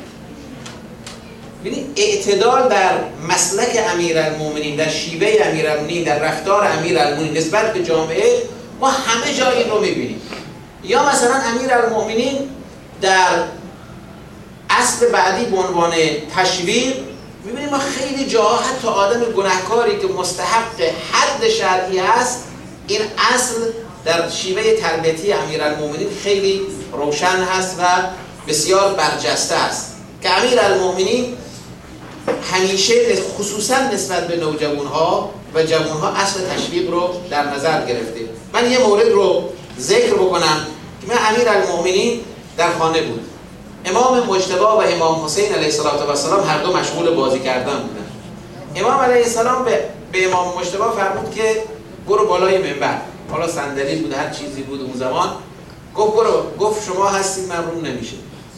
ببینید اعتدال در مسلک امیرالمومنین، در شیوه امیرالمومنین، در رفتار امیرالمومنین نسبت به جامعه ما همه جا این رو می‌بینیم. یا مثلا امیرالمومنین در اصل بعدی به عنوان تشویق می‌بینیم ما خیلی جاها حتی آدم گناهکاری که مستحق حد شرعی است، این اصل در شیوه تربیتی امیرالمومنین خیلی روشن هست و بسیار برجسته است که امیرالمومنین همیشه خصوصا نسبت به نوجوانها و جوانها اصل تشویق رو در نظر گرفته. من یه مورد رو ذکر بکنم که من امیرالمومنین در خانه بود، امام مجتبی و امام حسین علیه السلام هر دو مشغول بازی کردن بودن. امام علیه السلام به امام مجتبی فرمود که برو بالای منبر، حالا صندلی بود هر چیزی بود اون زمان، گفت برو، گفت شما هستید من روم نمیشه.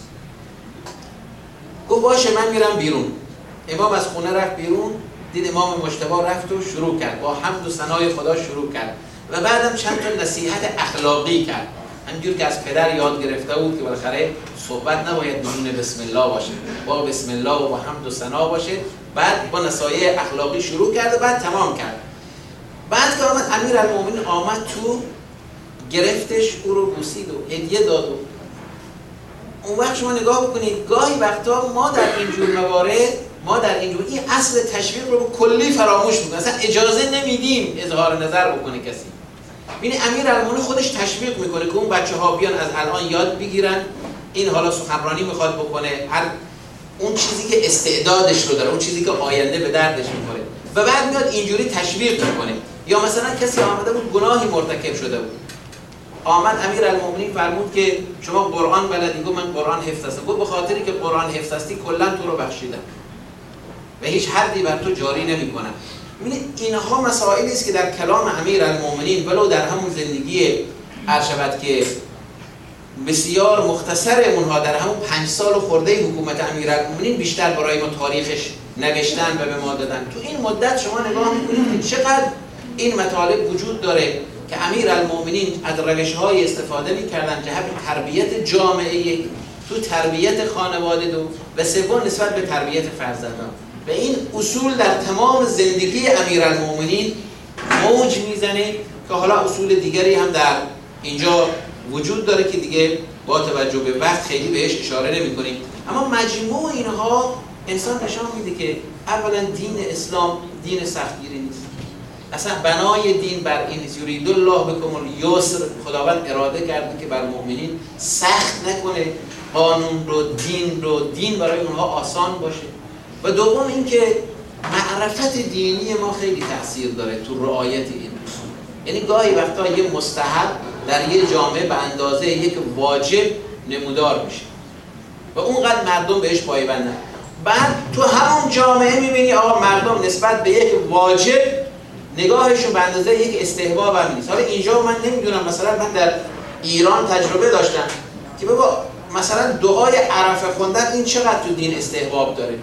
گفت باشه من میرم بیرون. امام از خونه رفت بیرون، دید امام مجتبی رفت و شروع کرد با حمد و ثنای خدا شروع کرد و بعدم چند تا نصیحت اخلاقی کرد، همینجور که از پدر یاد گرفته بود که بالاخره صحبت نباید بدون بسم الله باشه، با بسم الله و با حمد و ثنا باشه. بعد با نصایح اخلاقی شروع کرد و بعد تمام کرد. بعد که آمد امیرالمومنین آمد تو، گرفتش، او رو بوسید و هدیه داد. و اون وقت شما نگاه بکنید گاهی وقتا ما در اینجور موارد، ما در اینجور این اصل تشویق رو کلی فراموش میکنیم، اصلا اجازه نمیدیم اظهار نظر بکنه کسی. ببین امیرالمومنین خودش تشویق میکنه که اون بچه‌ها بیان از الان یاد بگیرن، این حالا سخنرانی میخواد بکنه، هر اون چیزی که استعدادش رو داره، اون چیزی که آینده به دردش میخوره، و بعد میاد اینجوری تشویق میکنه. یا مثلا کسی آمده بود گناهی مرتکب شده بود، آمد امیرالمومنین فرمود که شما قرآن بلدی؟ گفت من قرآن حفظ هستم. گفت به خاطری که قرآن حفظ هستی کلا تو رو بخشیدم و هیچ حدی بر تو جاری نمیکنم. ببینید اینها مسائلی است که در کلام امیرالمومنین ولو در همون زندگی عرشبت که بسیار مختصر اونها در همون 5 سال خورده حکومت امیرالمومنین بیشتر برای ما تاریخش نوشتن و به ما دادن. تو این مدت شما نگاه میکنید که چقدر این مطالب وجود داره که امیرالمومنین از روش‌های استفاده می‌کردن جهت تربیت جامعه، تو تربیت خانواده و سوم نسبت به تربیت فرزندان. و این اصول در تمام زندگی امیرالمومنین موج میزنه که حالا اصول دیگری هم در اینجا وجود داره که دیگه با توجه به وقت خیلی بهش اشاره نمی‌کنیم. اما مجموع اینها انسان نشان میده که اولا دین اسلام دین سختگیری نیست. اصلا بنای دین بر این نیست. یرید الله بکم الیسر، خداوند اراده کرده که بر مؤمنین سخت نکنه قانون رو، دین برای اونها آسان باشه. و دوم اینکه معرفت دینی ما خیلی تاثیر داره تو رعایت این اصول. یعنی گاهی وقتا یه مستحب در یه جامعه به اندازه یک واجب نمودار میشه و اونقدر مردم بهش پایبندن. بعد تو همون جامعه میبینی آقا مردم نسبت به یک واجب نگاهشون به اندازه یک استحباب هم نیست. حالا اینجا من نمیدونم، مثلا من در ایران تجربه داشتم که بابا مثلا دعای عرفه خوندن این چقدر تو دین استحباب داره،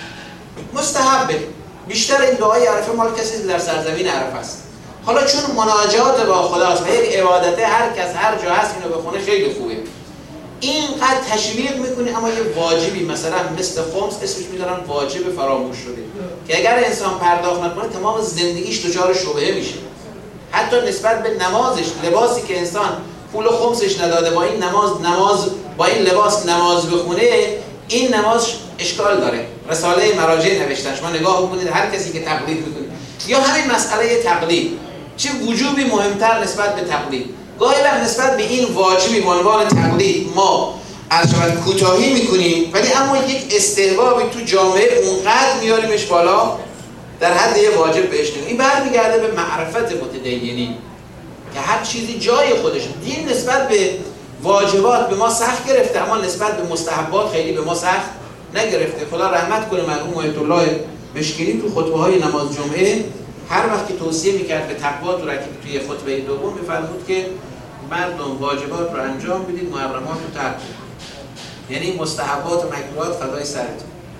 مستحبه. بیشتر این دعای عرفه مال کسی در سرزمین عرفه است. حالا چون مناجات با خداست و یک عبادته، هر کس هر جا هست اینو بخونه خیلی خوبه. اینقدر تشویق میکنه، اما یه واجبی مثلا مثل خمس اسمش میذارن واجب فراموش شده که اگر انسان پرداخت نکنه تمام زندگیش دچار شبهه میشه. حتی نسبت به نمازش، لباسی که انسان پول خمسش نداده با این با این لباس نماز بخونه، این نماز اشکال داره. رساله مراجع نوشتن، شما نگاه بکنید هر کسی که تقلید میکنه. یا همین مسئله تقلید، چه وجوبی مهمتر نسبت به تقلید؟ گاهی وقت نسبت به این واجبی به عنوان تقلید ما عرشبت کوتاهی میکنیم، ولی اما یک استحبابی تو جامعه اونقدر میاریمش بالا در حد یه واجب بهش نگیم. این برمیگرده به معرفت متدینین که هر چیزی جای خودش. دین نسبت به واجبات به ما سخت گرفته، اما نسبت به مستحبات خیلی به ما سخت نگرفته. خدا رحمت کنه مرحوم آیت الله مشکلی تو خطبه‌های نماز جمعه هر وقت که توصیه میکرد به تقوا توی خطبه دوم میفرمود که مردم واجبات رو انجام بدید، محرمات رو ترک کنید. یعنی مستحبات و مکروهات فدای سرتون.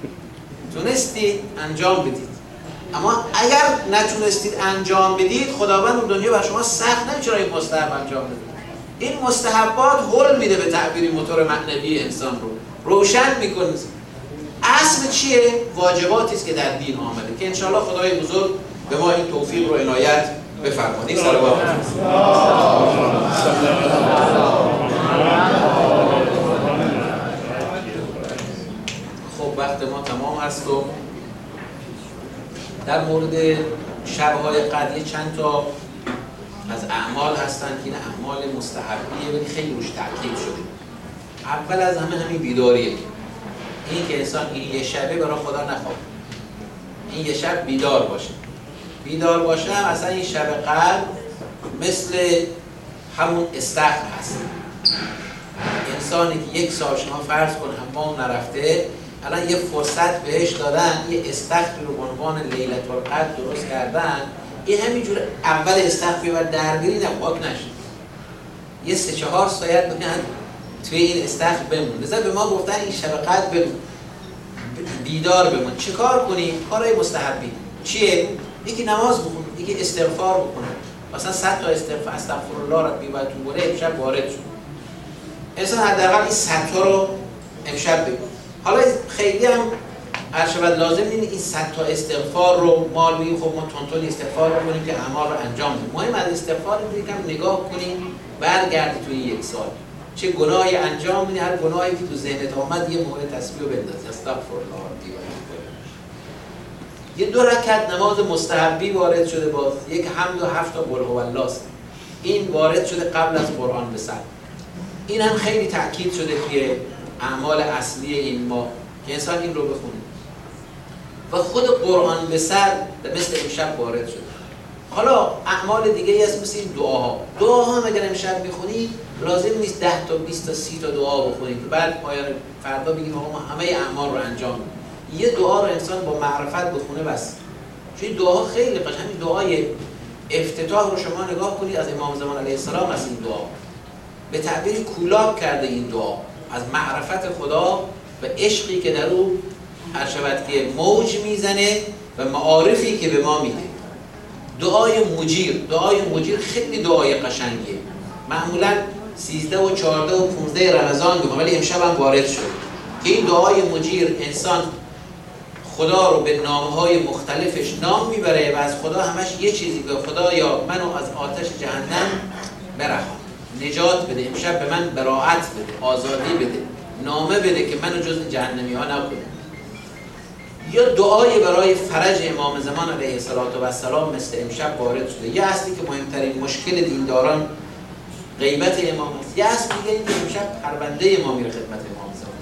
تونستید انجام بدید، اما اگر نتونستید انجام بدید خداوند اون دنیا بر شما سخت نمیشه این مستحب انجام بدید. این مستحبات هول میده به تعبیر موتور معنوی انسان رو روشن میکنه. اصل چیه؟ واجباتی است که در دین آمده که انشاءالله خدای بزرگ به ما این توفیق رو عنایت بفرماید. یک صلوات. خب وقت ما تمام هست و در مورد شب‌های قدر چند تا از اعمال هستن که این اعمال مستحبیه ولی خیلی روش تاکید شده. اول از همه همین بیداریه. این که انسان این یه شبه برای خدا نخواد، این یه شب بیدار باشه هم اصلا این شب قدر مثل همون استخر هست. انسانی که یک سال شما فرض کن حمام نرفته، الان یه فرصت بهش دادن، یه استخر رو به عنوان لیلة القدر درست کردن، این همینجور اول استخر بیاد درگیری نپاک نشه، یه 3-4 ساعت بگن توی این استخر بمون. لذا به ما گفتن این شب قدر بمون، بیدار بمون. چه کار کنیم؟ کارهای مستحبی چیه؟ یکی نماز بخون، یکی استغفار بکنه. مثلا 100 تا استغفرالله را بیاد تو بوله امشب وارد شد. انسان حداقل این 100 تا رو امشب بگو. حالا خیلی هم عرشبت لازم اینه این 100 تا استغفار رو ما بگیم خب ما تونتون استغفار رو کنیم که اعمال رو انجام بدیم. مهم از استغفار رو یکم نگاه کنیم، برگردی توی یک سال چه گناهی انجام میدی، هر گناهی که تو ذهنت اومد یه مورد تسبیح رو بنداز، استغفرالله دیگه. یه 2 رکعت نماز مستحبی وارد شده، باز یک حمد و 7 تا قل هو الله است. این وارد شده قبل از قرآن به سر. این هم خیلی تاکید شده که اعمال اصلی این ما که انسان این رو بخونه. و خود قرآن به سر مثل امشب وارد شده. حالا اعمال دیگه ای هست مثل این دعاها هم اگر امشب میخونید لازم نیست 10 تا 20 تا 30 تا دعا بخونید که بعد پایان فردا بگیم آقا ما همه اعمال رو انجام بدیم. یه دعا رو انسان با معرفت بخونه بس. چون این دعاها خیلی قشنگه. همین دعای افتتاح رو شما نگاه کنید از امام زمان علیه السلام. از این دعا به تعبیر کولاب کرده این دعا از معرفت خدا و عشقی که در او هر شود که موج میزنه و معارفی که به ما میده. دعای مجیر خیلی دعای قشنگیه. معمولا 13 و 14 و 15 رمضان میگم، ولی امشب هم وارد شد که این دعای مجیر انسان خدا رو به نامهای مختلفش نام میبره و از خدا همش یه چیزی به خدا، یا منو از آتش جهنم برهان، نجات بده، امشب به من براءت بده، آزادی بده، نامه بده که منو جز جهنمی ها نکنه. یا دعای برای فرج امام زمان علیه السلام مثل امشب وارد شده. یه اصلی که مهمترین مشکل دینداران غیبت امام است. یه اصل دیگه این که امشب پرونده ما میره خدمت امام زمان.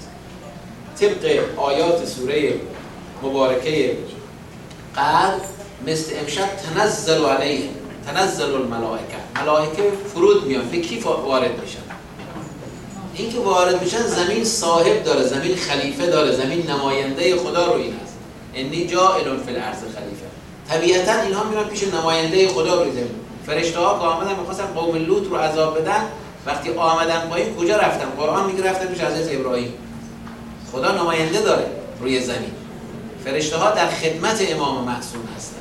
طبق آیات سوره مبارکه قدر مثل امشب تنزل علیه تنزل الملائکه، ملائکه فرود میان. به کی وارد میشن؟ این که وارد میشن زمین صاحب داره، زمین خلیفه داره، زمین نماینده خدا رو این است. انی جاعل فی الارض خلیفه. طبیعتا اینها میرن پیش نماینده خدا رو زمین. فرشته ها که آمدن میخواستن قوم لوط رو عذاب بدن، وقتی آمدن پایین کجا رفتن؟ قرآن میگه رفتن پیش حضرت ابراهیم. خدا نماینده داره روی زمین. فرشته ها در خدمت امام معصوم هستن.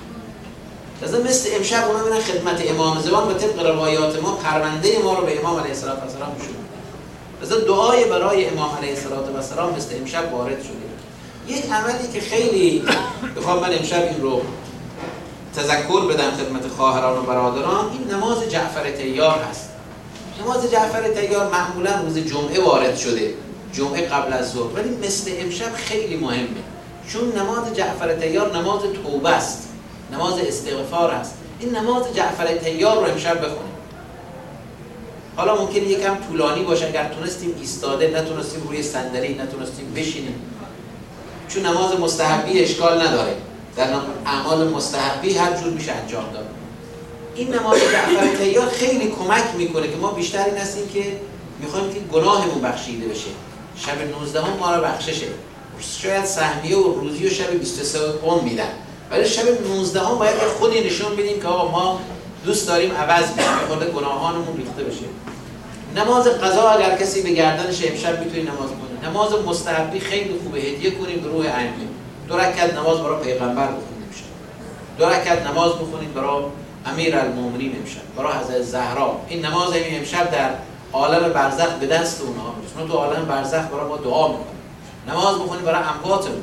لذا مثل امشب اونا میرن خدمت امام زمان و طبق روایات ما پرونده ما رو به امام علیه السلام میشون. لذا دعای برای امام علیه السلام مثل امشب وارد شده. یک عملی که خیلی بخوام من امشب این رو تذکر بدم خدمت خواهران و برادران، این نماز جعفر طیار هست. نماز جعفر طیار معمولا روز جمعه وارد شده، جمعه قبل از ظهر، ولی مثل امشب خیلی مهمه، چون نماز جعفر طیار نماز توبه است، نماز استغفار است. این نماز جعفر طیار رو امشب بخونیم. حالا ممکنه یکم طولانی باشه، اگر تونستیم ایستاده، نتونستیم روی صندلی، نتونستیم بشینیم، چون نماز مستحبی اشکال نداره، در اعمال مستحبی هر جور میشه انجام داد. این نماز جعفر طیار خیلی کمک میکنه که ما بیشتر این هستیم که میخوایم که گناهمون بخشیده بشه. شب 19 ما را بخششه، شاید سهمیه و روزی و شب 23 میدن، ولی شب 19 باید خودی نشون بدیم که آقا ما دوست داریم عوض بشیم، خود گناهانمون ریخته بشه. نماز قضا اگر کسی به گردنش امشب میتونی نماز کنه. نماز مستحبی خیلی خوبه، هدیه کنیم به روح ائمه. 2 رکعت نماز برای پیغمبر بخونید امشب. 2 رکعت نماز بخونید برای امیرالمومنین امشب، برای حضرت زهرا. این نماز امشب در عالم برزخ به دست اونها میرسه. تو عالم برزخ برای ما دعا میکنیم. نماز بخونید برای امواتمون.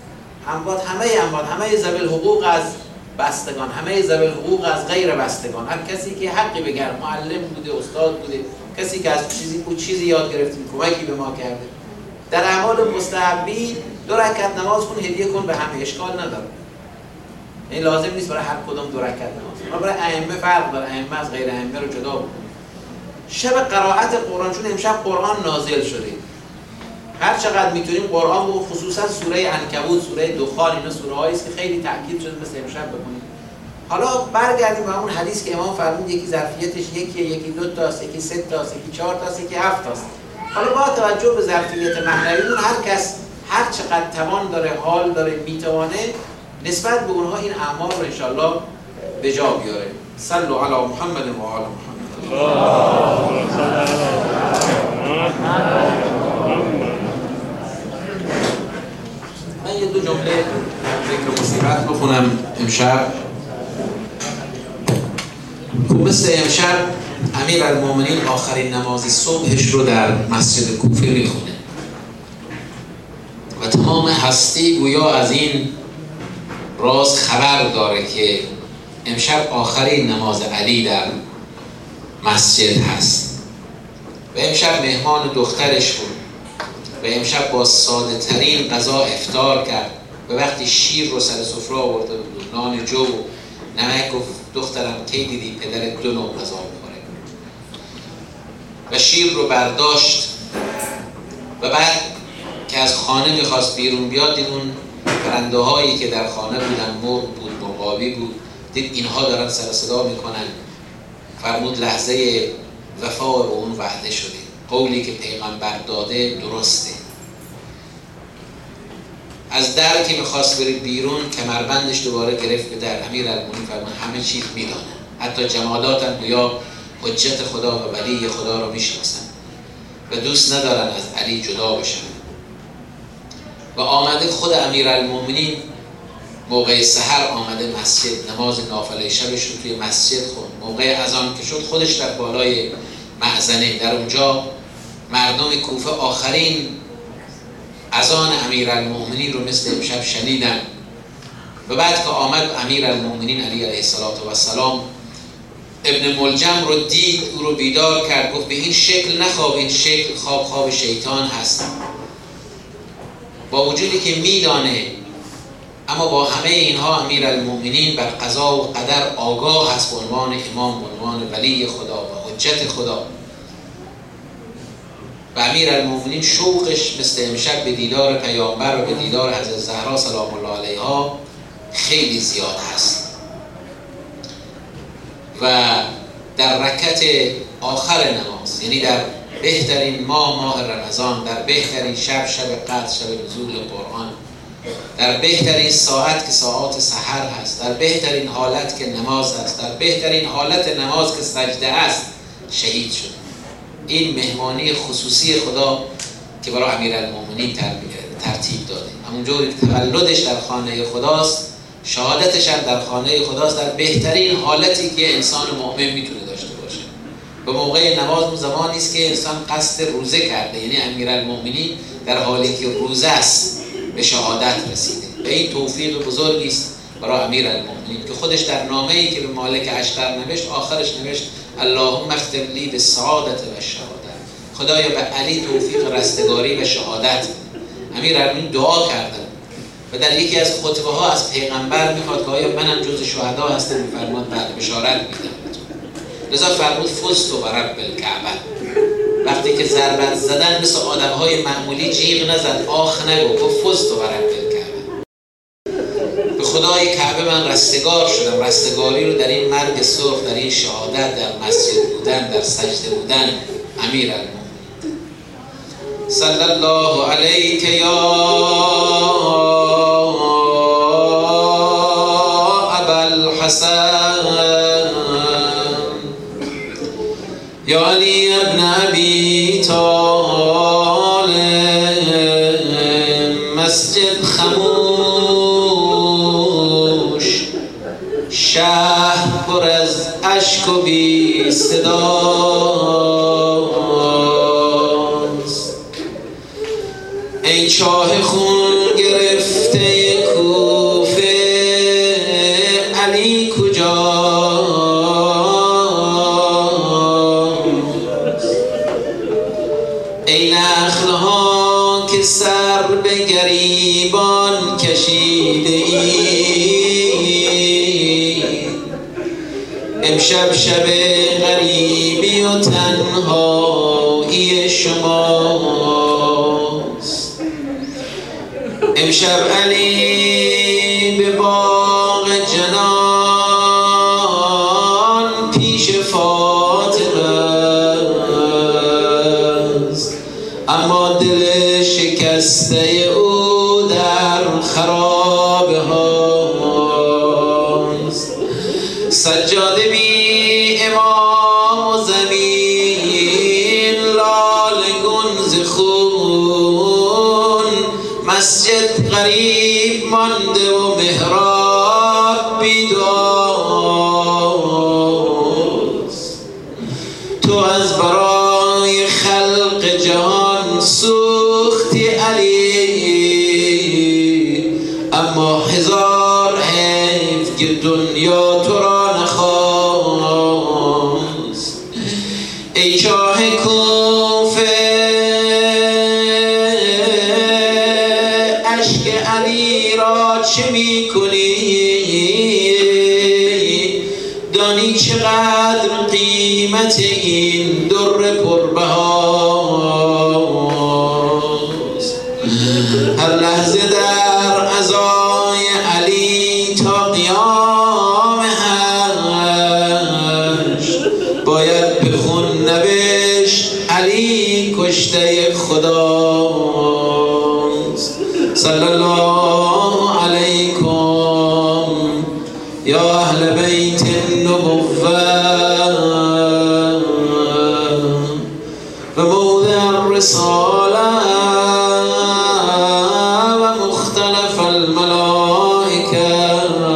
همه ذوی الحقوق از بستگان، همه ذوی الحقوق از غیر بستگان، هر کسی که حقی بگیره، معلم بوده، استاد بوده، کسی که از چیزی یاد گرفتیم، کمکی به ما کرده. در اعمال مستحبی 2 رکعت نماز کن، هدیه کن به همه، اشکال نداره. این لازم نیست برای هر کدوم 2 رکعت نماز. ما برای ائمه فرق داره، ائمه از غیر ائمه رو جدا بود. شب قرائت قرآن، چون امشب قرآن نازل شده، هر چقدر میتونیم قرآن رو، خصوصا سوره عنکبوت، سوره دخان، اینا سوره هایی است که خیلی تاکید شده مثل امشب بخونید. حالا برگردیم به اون حدیث که امام فرمود یکی ظرفیتش یکیه، یکی 2 تاست، یکی 3 تاست، یکی 4 تاست، یکی 7 تاست. حالا با توجه به ظرفیت معنویمون هر کس هر چقدر توان داره، حال داره، میتوانه نسبت به اونها این اعمال رو انشالله به جا بیاره. صلوا علی محمد و آل محمد. من یه 2 جمله ذکر مصیبت بخونم امشب. مثل امشب امیرالمومنین آخرین نماز صبحش رو در مسجد کوفه میخونه و تمام هستی گویا از این راز خبر داره که امشب آخرین نماز علی در مسجد هست و امشب مهمان دخترش بود و امشب با ساده ترین غذا افطار کرد و وقتی شیر رو سر سفره آورده بود، نان جو و نمک، گفت دخترم کی دیدی پدرت 2 نوع غذا می‌خوره؟ و شیر رو برداشت و بعد که از خانه میخواست بیرون بیاد، دید اون پرنده هایی که در خانه بودن، مرغ بود، مرغابی بود، دید اینها دارن سر صدا میکنن. فرمود لحظه وفا رو اون وعده شده، قولی که پیغمبر داده درسته. از در که میخواست بره بیرون کمربندش دوباره گرفت به در. امیرالمومنین فرمود همه چیز میدانن، حتی جمادات هم گویا حجت خدا و ولی خدا رو میشناسن و دوست ندارن از علی جدا بشن. و آمده خود امیرالمومنین موقع سحر آمده مسجد، نماز نافله شبش رو توی مسجد خوند. موقع اذان که شد خودش در بالای مأذنه، در اونجا مردم کوفه آخرین اذان امیرالمومنین رو مثل امشب شنیدن. و بعد که آمد امیرالمومنین علی علیه السلام ابن ملجم رو دید، او رو بیدار کرد، گفت به این شکل نخواب، این شکل خواب شیطان هست. با وجودی که میدانه، اما با همه اینها امیرالمومنین بر قضا و قدر آگاه هست به عنوان امام، به عنوان ولی خدا و حجت خدا. و امیرالمومنین شوقش مثل امشب به دیدار پیامبر و به دیدار حضرت زهرا سلام الله علیها خیلی زیاد هست. و در رکعت آخر نماز، یعنی در بهترین ماه رمضان، در بهترین شب قدر، شب نزول قرآن، در بهترین ساعت که ساعات سحر هست، در بهترین حالت که نماز هست، در بهترین حالت نماز که سجده است، شهید شد. این مهمانی خصوصی خدا که برای امیرالمومنین ترتیب داده. همونجوری که تولدش در خانه خداست، شهادتش هم در خانه خداست، در بهترین حالتی که انسان مؤمن میتونه داشته باشه. به موقع نماز زمانی است که انسان قصد روزه کرده، یعنی امیرالمومنین در حالی که روزه است به شهادت رسیده. و این توفیق بزرگی است برای امیرالمومنین که خودش در نامه‌ای که به مالک اشتر نوشت، آخرش نوشت اللهم اختم لی بالسعادة و الشهادة. خدایا به علی توفیق رستگاری و شهادت. امیرالمومنین دعا کردن و در یکی از خطبه ها از پیغمبر میخواد که آیا منم جز شهدا هستم؟ میفرماد بله، بشارت میدم. لذا فرمود فزت و رب الکعبه. وقتی که ضربت زدن مثل آدم‌های معمولی جیغ نزد، آخ نگو، گفت فزت و رب الکعبه. به خدای کعبه من رستگار شدم. رستگاری رو در این مرگ سرخ، در این شهادت، در مسجد بودن، در سجده بودن امیرالمومنین. صلی الله علیک یا ابوالحسن یا علی ابن ابی طالب. مسجد خموش، شهر پر از اشک و بی صداست. ای چاه خون گرفته کوفه، علی کجاست؟ ای نخلها که سر به گریبان کشیده ای، امشب شب غریبی و تنهایی شماست. امشب علی به باغ جنان پیش فاطمه است، اما دل شکسته او در خرابه هاست. سجاده بی امام و زمین، لاله گون ز خون، مسجد غریب مانده و محراب بی دعاست. تو از برای خلق جهان سوختی علی، اما هزار حیف که دنیا تو را نخواست. ای چاه کوفه، اشک علی را چه می کنی؟ دانی چقدر قیمت این در پربهاست. هر لحظه در عزای علی تا قیام حشر باید به خون نوشت علی کشته خداست. صلی الله أهل بيت النبوة وموضع الرسالة ومختلف الملائكة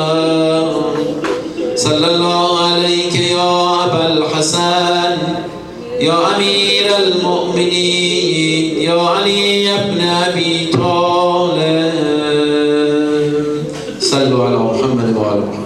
صلى الله عليك يا أبا الحسن يا أمير المؤمنين يا علي بن أبي طالب. صلوا على محمد وعلى محمد.